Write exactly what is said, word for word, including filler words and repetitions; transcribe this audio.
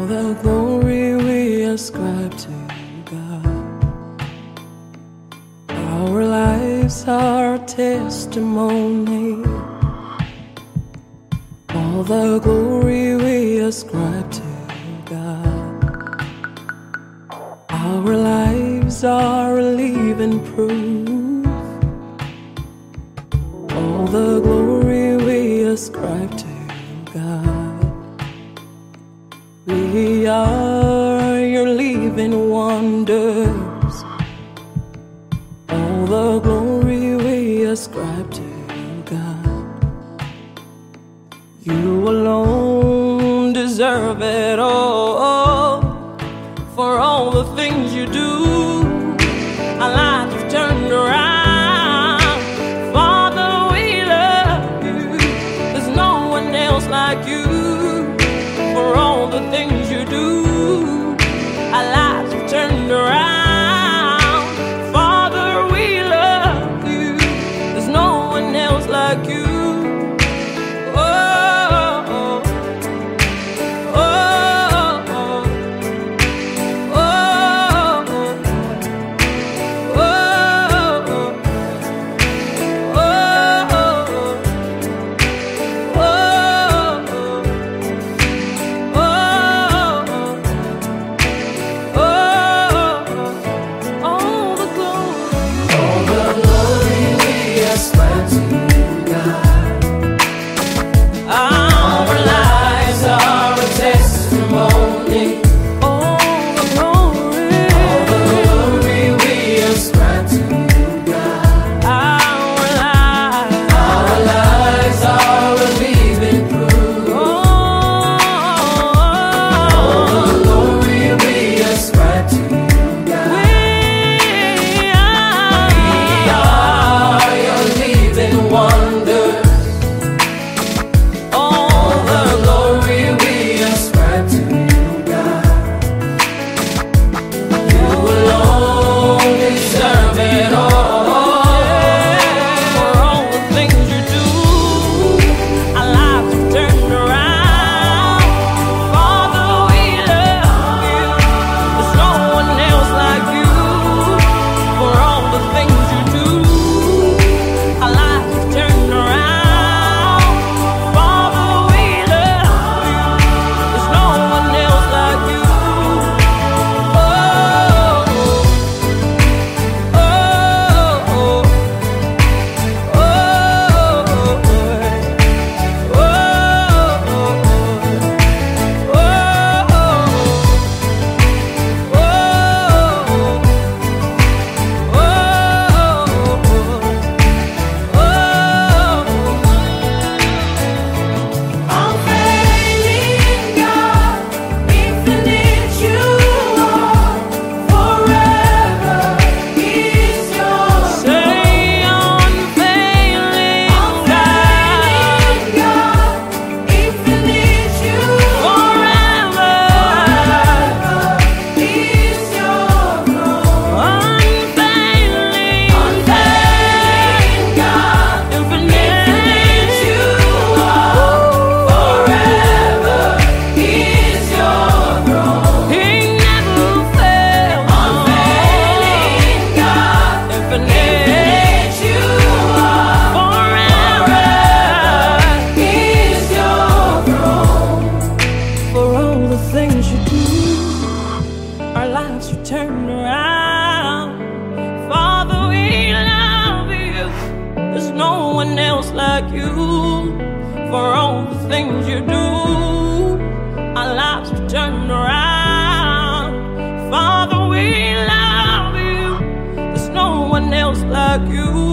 the glory we ascribe to God. Our lives are a testimony. All the glory we ascribe to God. Our lives are a living proof. All the glory we ascribe to God. We are your living wonders. All the glory we ascribe to God. You alone deserve it all. For all the things you do, our lives have turned around. Father, we love you. There's no one else like you. For all the things you do, our lives have turned around. Father, we love you. There's no one else like you. Turn around. Father, we love you. There's no one else like you. For all the things you do, our lives have turned around. Father, we love you. There's no one else like you.